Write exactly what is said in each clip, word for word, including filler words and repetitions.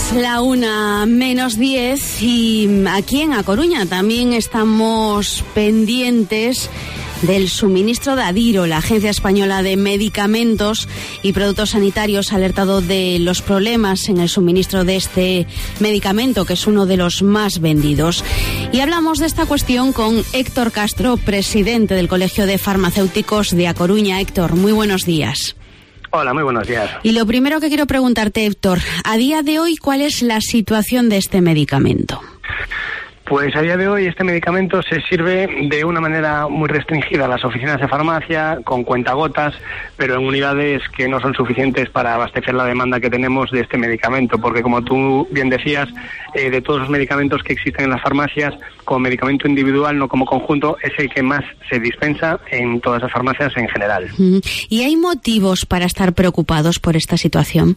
Es la una menos diez y aquí en A Coruña también estamos pendientes del suministro de Adiro. La Agencia Española de Medicamentos y Productos Sanitarios ha alertado de los problemas en el suministro de este medicamento, que es uno de los más vendidos. Y hablamos de esta cuestión con Héctor Castro, presidente del Colegio de Farmacéuticos de A Coruña. Héctor, muy buenos días. Hola, muy buenos días. Y lo primero que quiero preguntarte, Héctor, a día de hoy, ¿cuál es la situación de este medicamento? Pues a día de hoy este medicamento se sirve de una manera muy restringida a las oficinas de farmacia, con cuentagotas, pero en unidades que no son suficientes para abastecer la demanda que tenemos de este medicamento, porque como tú bien decías, eh, de todos los medicamentos que existen en las farmacias, como medicamento individual, no como conjunto, es el que más se dispensa en todas las farmacias en general. ¿Y hay motivos para estar preocupados por esta situación?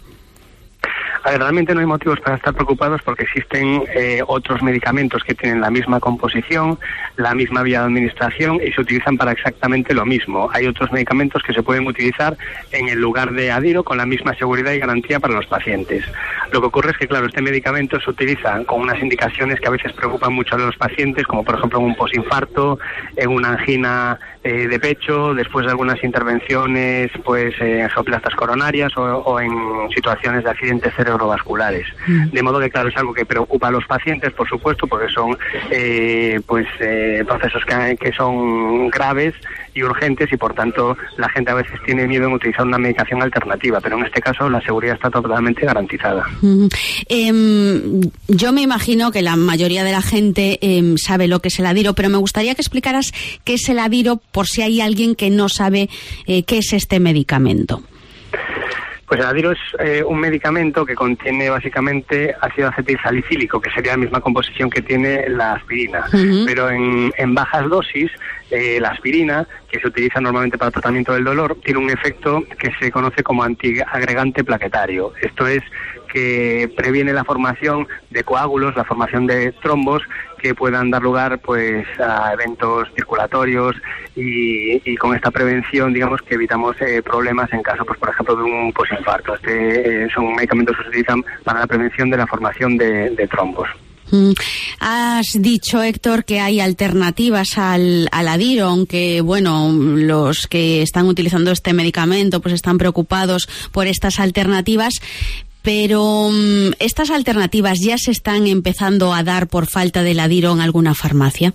A ver, realmente no hay motivos para estar preocupados porque existen eh, otros medicamentos que tienen la misma composición, la misma vía de administración y se utilizan para exactamente lo mismo. Hay otros medicamentos que se pueden utilizar en el lugar de Adiro con la misma seguridad y garantía para los pacientes. Lo que ocurre es que, claro, este medicamento se utiliza con unas indicaciones que a veces preocupan mucho a los pacientes, como por ejemplo en un posinfarto, en una angina eh, de pecho, después de algunas intervenciones pues eh, en angioplastas coronarias o, o en situaciones de accidentes cerebrovasculares. Mm. De modo que, claro, es algo que preocupa a los pacientes, por supuesto, porque son eh, pues eh, procesos que, que son graves y urgentes y, por tanto, la gente a veces tiene miedo en utilizar una medicación alternativa, pero en este caso la seguridad está totalmente garantizada. Mm. Eh, yo me imagino que la mayoría de la gente eh, sabe lo que es el Adiro, pero me gustaría que explicaras qué es el Adiro por si hay alguien que no sabe eh, qué es este medicamento. Pues el Adiro es eh, un medicamento que contiene básicamente ácido acetil salicílico, que sería la misma composición que tiene la aspirina, uh-huh. pero en, en bajas dosis. Eh, la aspirina, que se utiliza normalmente para el tratamiento del dolor, tiene un efecto que se conoce como antiagregante plaquetario. Esto es que previene la formación de coágulos, la formación de trombos que puedan dar lugar pues a eventos circulatorios y, y con esta prevención, digamos, que evitamos eh, problemas en caso, pues por ejemplo, de un posinfarto. Este eh, son medicamentos que se utilizan para la prevención de la formación de, de trombos. Mm. Has dicho, Héctor, que hay alternativas al, al Adiro, aunque, bueno, los que están utilizando este medicamento pues están preocupados por estas alternativas, pero ¿estas alternativas ya se están empezando a dar por falta del Adiro en alguna farmacia?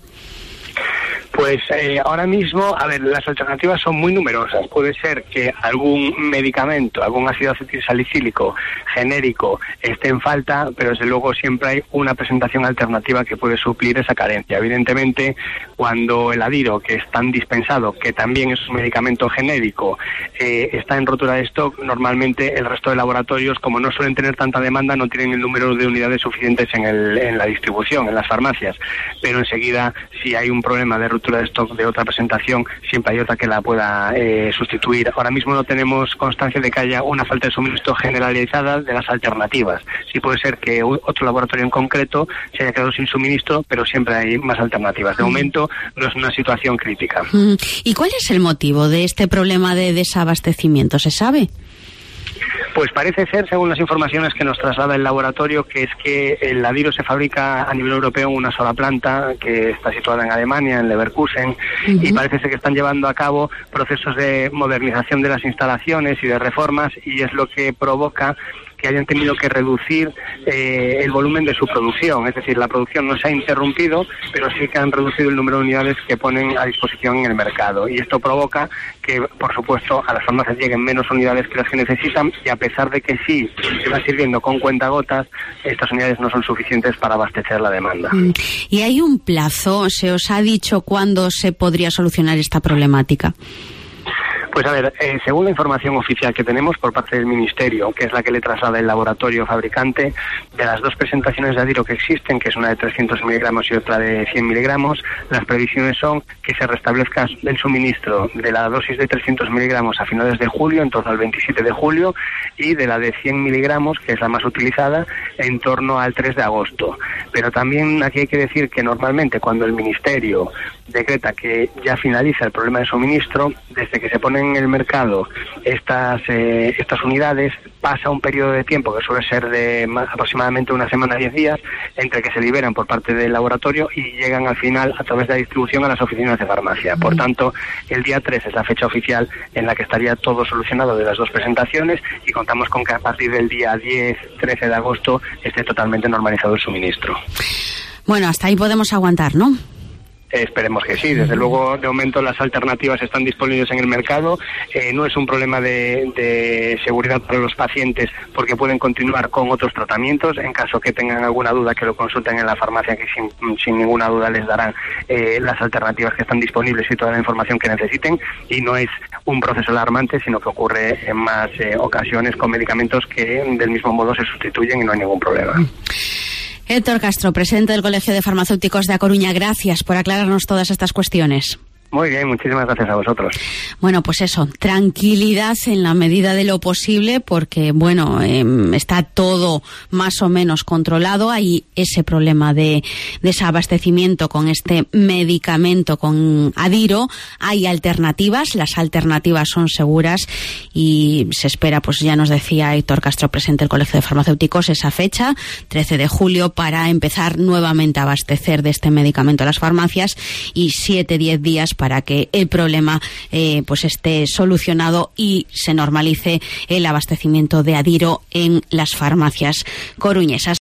Pues eh, ahora mismo, a ver, las alternativas son muy numerosas. Puede ser que algún medicamento, algún ácido acetilsalicílico genérico esté en falta, pero desde luego siempre hay una presentación alternativa que puede suplir esa carencia. Evidentemente, cuando el Adiro, que es tan dispensado, que también es un medicamento genérico, eh, está en rotura de stock, normalmente el resto de laboratorios, como no suelen tener tanta demanda, no tienen el número de unidades suficientes en, el, en la distribución, en las farmacias. Pero enseguida, si hay un problema de ruptura de stock de otra presentación, siempre hay otra que la pueda eh, sustituir. Ahora mismo no tenemos constancia de que haya una falta de suministro generalizada de las alternativas. Sí puede ser que otro laboratorio en concreto se haya quedado sin suministro, pero siempre hay más alternativas. De mm. momento no es una situación crítica. Mm. ¿Y cuál es el motivo de este problema de desabastecimiento? ¿Se sabe? Pues parece ser, según las informaciones que nos traslada el laboratorio, que es que el Adiro se fabrica a nivel europeo en una sola planta que está situada en Alemania, en Leverkusen, uh-huh. y parece ser que están llevando a cabo procesos de modernización de las instalaciones y de reformas, y es lo que provoca que hayan tenido que reducir eh, el volumen de su producción. Es decir, la producción no se ha interrumpido, pero sí que han reducido el número de unidades que ponen a disposición en el mercado. Y esto provoca que, por supuesto, a las farmacias lleguen menos unidades que las que necesitan, y a pesar de que sí se va sirviendo con cuentagotas, estas unidades no son suficientes para abastecer la demanda. ¿Y hay un plazo? ¿Se os ha dicho cuándo se podría solucionar esta problemática? Pues a ver, eh, según la información oficial que tenemos por parte del Ministerio, que es la que le traslada el laboratorio fabricante, de las dos presentaciones de Adiro que existen, que es una de trescientos miligramos y otra de cien miligramos, las previsiones son que se restablezca el suministro de la dosis de trescientos miligramos a finales de julio, en torno al veintisiete de julio, y de la de cien miligramos, que es la más utilizada, en torno al tres de agosto. Pero también aquí hay que decir que normalmente cuando el Ministerio decreta que ya finaliza el problema de suministro, desde que se ponen en el mercado estas eh, estas unidades, pasa un periodo de tiempo que suele ser de más, aproximadamente una semana, diez días, entre que se liberan por parte del laboratorio y llegan al final a través de la distribución a las oficinas de farmacia. Por tanto, el día tres es la fecha oficial en la que estaría todo solucionado de las dos presentaciones, y contamos con que a partir del día diez, trece de agosto esté totalmente normalizado el suministro. Bueno, hasta ahí podemos aguantar, ¿no? Esperemos que sí. Desde luego, de momento las alternativas están disponibles en el mercado. Eh, no es un problema de, de seguridad para los pacientes, porque pueden continuar con otros tratamientos. En caso que tengan alguna duda, que lo consulten en la farmacia, que sin, sin ninguna duda les darán eh, las alternativas que están disponibles y toda la información que necesiten. Y no es un proceso alarmante, sino que ocurre en más eh, ocasiones con medicamentos que del mismo modo se sustituyen y no hay ningún problema. Héctor Castro, presidente del Colegio de Farmacéuticos de A Coruña, gracias por aclararnos todas estas cuestiones. Muy bien, muchísimas gracias a vosotros. Bueno, pues eso, tranquilidad en la medida de lo posible, porque, bueno, eh, está todo más o menos controlado. Hay ese problema de desabastecimiento con este medicamento, con Adiro. Hay alternativas, las alternativas son seguras y se espera, pues ya nos decía Héctor Castro, presidente del Colegio de Farmacéuticos, esa fecha, trece de julio, para empezar nuevamente a abastecer de este medicamento a las farmacias, y siete, diez días para que el problema eh, pues esté solucionado y se normalice el abastecimiento de Adiro en las farmacias coruñesas.